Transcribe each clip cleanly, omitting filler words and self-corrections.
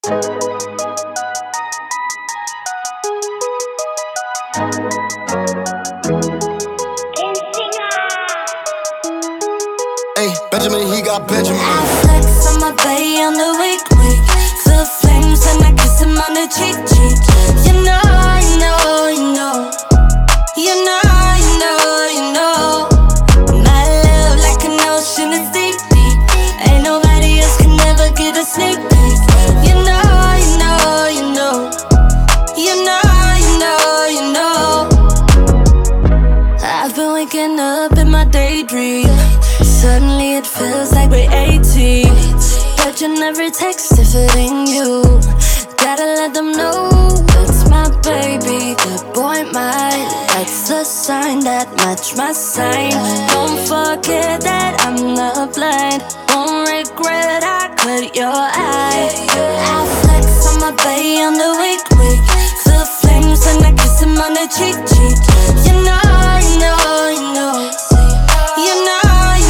Hey, Benjamin, he got Benjamin. I flex on my bae on the week. Feel flames when I kiss him on the cheek. You know, you know, you know. You know, you know, you know. My love like an ocean is deep, deep. Ain't nobody else can never get a sneak peek. You know, you know, you know. You know, you know, you know. I've been waking up in my daydream. Suddenly it feels like we're 18. But you never text if it ain't you. Gotta let them know that's my baby, that boy mine. That's a sign that match my sign. Don't forget that I'm not blind. Won't regret I caught your eye. I flex on my bae on the week. Feel flames when I kiss him on the cheek. You know, you know, you know. You know.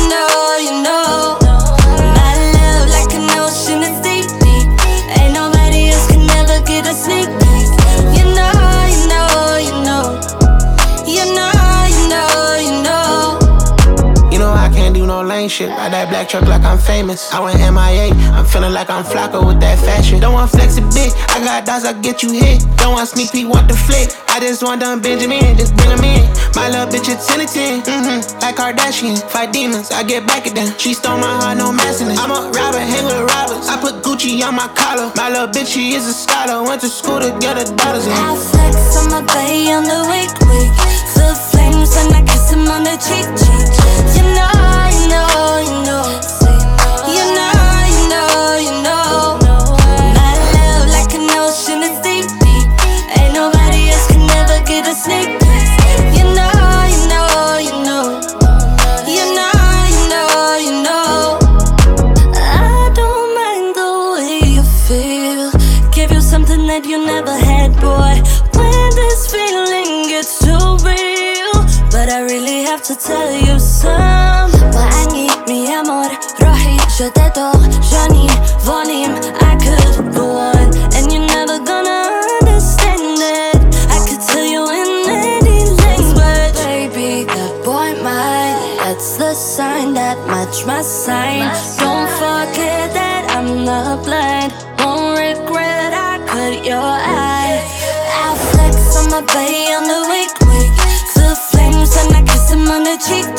Shit, ride that black truck like I'm famous. I went MIA, I'm feeling like I'm Flacco with that fashion. Don't want flex it big, I got dots, I get you hit. Don't want sneak peek, want the flick. I just want done Benjamin, just bring him in. My little bitch is 10 to 10, like Kardashian. Fight demons, I get back at them. She stole my heart, no messing it. I'm a robber, hang with robbers. I put Gucci on my collar. My little bitch, she is a scholar. Went to school to get her daughters in. I flex on my bae on the week. Feel flames when I kiss him on the cheek. You know, you know, you know. You know, you know, you know. My love like an ocean is deep, deep. Ain't nobody else can never get a sneak peek. You know, you know, you know. You know, you know, you know. I don't mind the way you feel. Give you something that you never had, boy. When this feeling gets too real, but I really have to tell you some. وعني mi amor, روحي جدده جاني volume. I could go on, and you're never gonna understand it. I could tell you in any language. Baby, that boy mine. That's the sign that match my sign. Don't forget that I'm not blind. Won't regret I caught your eye. I flex on my bae on the week. Feel flames when I kiss him on the cheek.